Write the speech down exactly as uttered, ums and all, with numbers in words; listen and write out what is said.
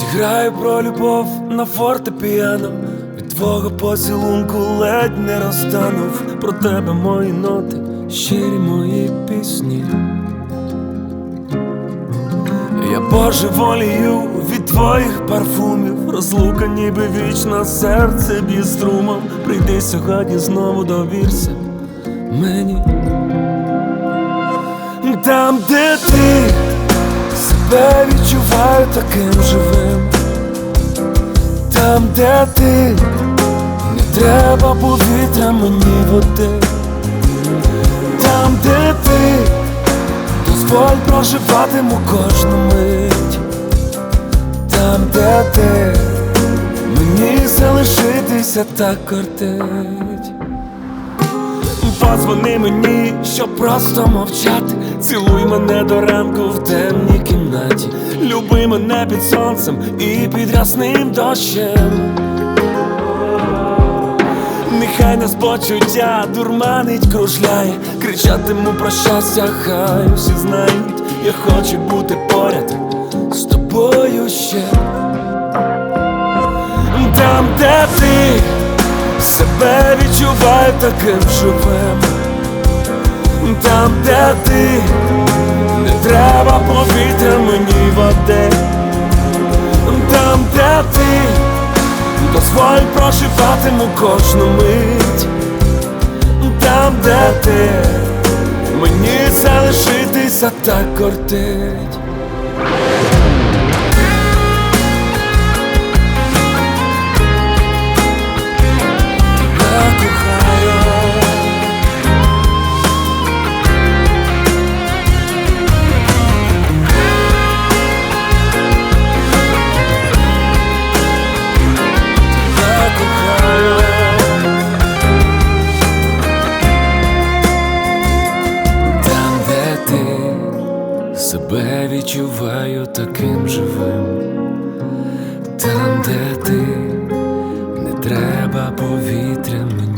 Граю про любов на фортепіано, від твого поцілунку ледь не розтанув. Про тебе мої ноти, щирі мої пісні. Я божеволію від твоїх парфумів, розлука ніби вічна, серце б'є струмом. Прийди сьогодні знову, довірся мені. Там, де ти, себе відчуваю таким живим. Там, де ти, не треба повітря, мені води. Там, де ти, дозволь проживатиму кожну мить. Там, де ти, мені залишитися так кортить. Подзвони мені, щоб просто мовчати. Цілуй мене до ранку в темній кімнаті. Люби мене під сонцем і під ясним дощем. Нехай нас почуття дурманить, кружляє. Кричатиму про щастя, хай всі знають. Я хочу бути поряд з тобою ще. Там, де ти, себе відчуваю таким живим. Там, де ти, не треба повітря, мені води. Там, де ти, дозволь проживатиму кожну мить. Там, де ти, мені залишитися так кортить. Себе відчуваю таким живим. Там, де ти, не треба повітря мені.